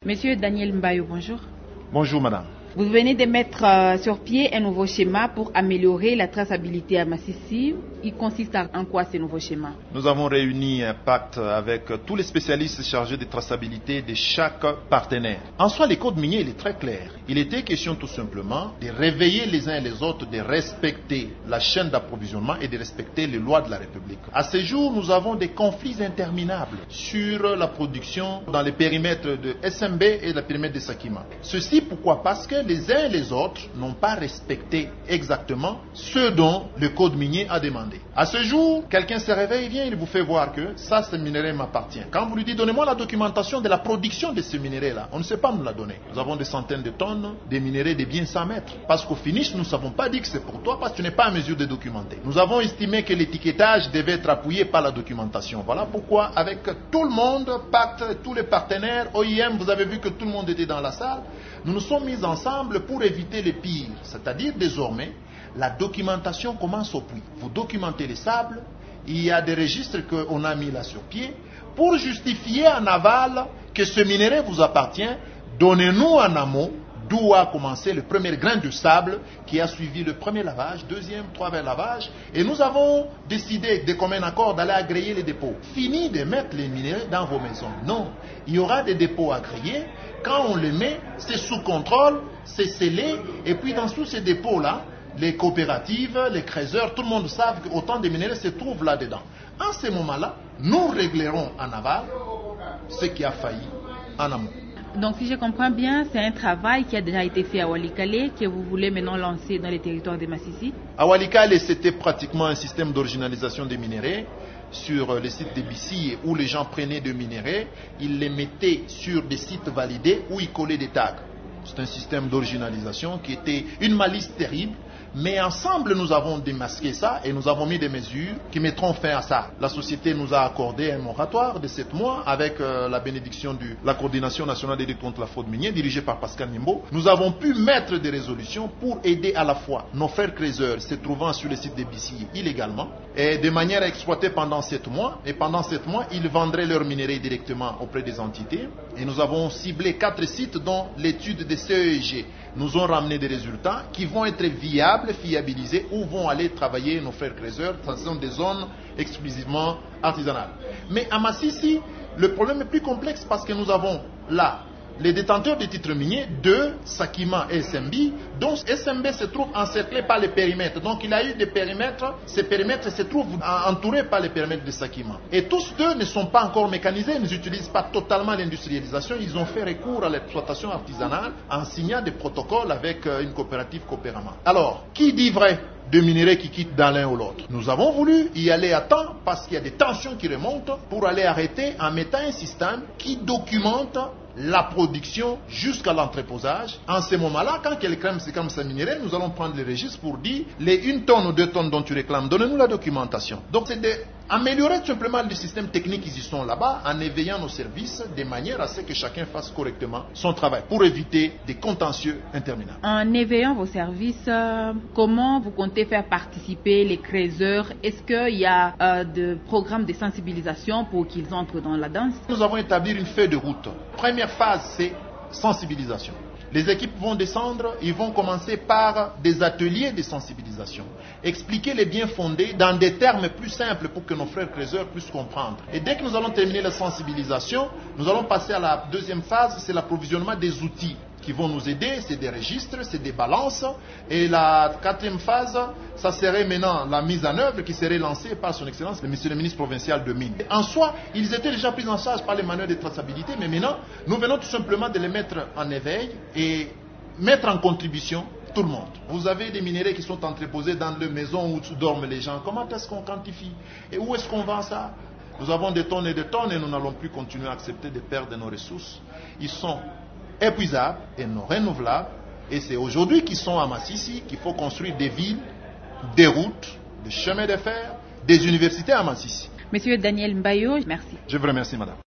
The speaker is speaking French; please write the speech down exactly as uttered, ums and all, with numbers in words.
Monsieur Daniel Mbayo, bonjour. Bonjour madame. Vous venez de mettre euh, sur pied un nouveau schéma pour améliorer la traçabilité à Massissi. Il consiste en quoi ce nouveau schéma? Nous avons réuni un pacte avec tous les spécialistes chargés de traçabilité de chaque partenaire. En soi, le code minier il est très clair. Il était question tout simplement de réveiller les uns et les autres, de respecter la chaîne d'approvisionnement et de respecter les lois de la République. À ce jour, nous avons des conflits interminables sur la production dans les périmètres de S M B et le périmètre de Sakima. Ceci pourquoi? Parce que les uns et les autres n'ont pas respecté exactement ce dont le code minier a demandé. À ce jour, quelqu'un se réveille, vient, il vous fait voir que ça, ce minerai m'appartient. Quand vous lui dites, donnez-moi la documentation de la production de ce minerai-là, on ne sait pas nous la donner. Nous avons des centaines de tonnes, des minerais de bien cent mètres. Parce qu'au finish, nous ne savons pas dit que c'est pour toi, parce que tu n'es pas en mesure de documenter. Nous avons estimé que l'étiquetage devait être appuyé par la documentation. Voilà pourquoi, avec tout le monde, pacte, tous les partenaires, O I M, vous avez vu que tout le monde était dans la salle, nous nous sommes mis ensemble pour éviter le pire. C'est-à-dire, désormais, la documentation commence au puits. Vous documentez les sables, il y a des registres qu'on a mis là sur pied. Pour justifier en aval que ce minerai vous appartient, donnez-nous en amont d'où a commencé le premier grain de sable qui a suivi le premier lavage, deuxième, troisième lavage. Et nous avons décidé de commun accord d'aller agréer les dépôts. Fini de mettre les minerais dans vos maisons. Non, il y aura des dépôts agréés. Quand on les met, c'est sous contrôle, c'est scellé. Et puis dans tous ces dépôts-là, les coopératives, les creuseurs, tout le monde savent qu'autant de minerais se trouvent là-dedans. En ce moment-là, nous réglerons en aval ce qui a failli en amont. Donc si je comprends bien, c'est un travail qui a déjà été fait à Walikale que vous voulez maintenant lancer dans les territoires de Massissi? À Walikale, c'était pratiquement un système d'originalisation des minerais sur les sites de Bissi où les gens prenaient des minerais, ils les mettaient sur des sites validés où ils collaient des tags. C'est un système d'originalisation qui était une malice terrible. Mais ensemble, nous avons démasqué ça et nous avons mis des mesures qui mettront fin à ça. La société nous a accordé un moratoire de sept mois avec euh, la bénédiction de la coordination nationale de lutte contre la fraude minière dirigée par Pascal Nimbo. Nous avons pu mettre des résolutions pour aider à la fois nos frères creuseurs se trouvant sur le site de Bissi illégalement et de manière à exploiter pendant sept mois. Et pendant sept mois, ils vendraient leurs minerais directement auprès des entités. Et nous avons ciblé quatre sites dont l'étude des C E G nous ont ramené des résultats qui vont être viables, fiabilisés, où vont aller travailler nos frères creuseurs. Ce sont des zones exclusivement artisanales. Mais à Massissi, le problème est plus complexe parce que nous avons là les détenteurs des titres miniers de Sakima et S M B, dont S M B se trouve encerclé par les périmètres. Donc il y a eu des périmètres, ces périmètres se trouvent entourés par les périmètres de Sakima. Et tous deux ne sont pas encore mécanisés, ils n'utilisent pas totalement l'industrialisation, ils ont fait recours à l'exploitation artisanale en signant des protocoles avec une coopérative Coopérama. Alors, qui dit vrai de minerais qui quittent dans l'un ou l'autre? Nous avons voulu y aller à temps parce qu'il y a des tensions qui remontent pour aller arrêter en mettant un système qui documente la production jusqu'à l'entreposage. En ce moment-là, quand quelqu'un réclame sa minerai, nous allons prendre les registres pour dire les une tonne ou deux tonnes dont tu réclames, donnez-nous la documentation. Donc c'est d'améliorer simplement le système technique qui sont là-bas en éveillant nos services de manière à ce que chacun fasse correctement son travail pour éviter des contentieux interminables. En éveillant vos services, euh, comment vous comptez faire participer les creuseurs? Est-ce qu'il y a euh, des programmes de sensibilisation pour qu'ils entrent dans la danse? Nous avons établi une feuille de route. Première phase, c'est sensibilisation. Les équipes vont descendre, ils vont commencer par des ateliers de sensibilisation. Expliquer les biens fondés dans des termes plus simples pour que nos frères creuseurs puissent comprendre. Et dès que nous allons terminer la sensibilisation, nous allons passer à la deuxième phase, c'est l'approvisionnement des outils qui vont nous aider, c'est des registres, c'est des balances. Et la quatrième phase, ça serait maintenant la mise en œuvre qui serait lancée par son Excellence, le Monsieur le ministre provincial de Mines. En soi, ils étaient déjà pris en charge par les manuels de traçabilité, mais maintenant, nous venons tout simplement de les mettre en éveil et mettre en contribution tout le monde. Vous avez des minerais qui sont entreposés dans les maisons où dorment les gens. Comment est-ce qu'on quantifie? Et où est-ce qu'on vend ça? Nous avons des tonnes et des tonnes et nous n'allons plus continuer à accepter de perdre nos ressources. Ils sont épuisables et non renouvelables. Et c'est aujourd'hui qu'ils sont à Massissi qu'il faut construire des villes, des routes, des chemins de fer, des universités à Massissi. Monsieur Daniel Mbayo, merci. Je vous remercie, madame.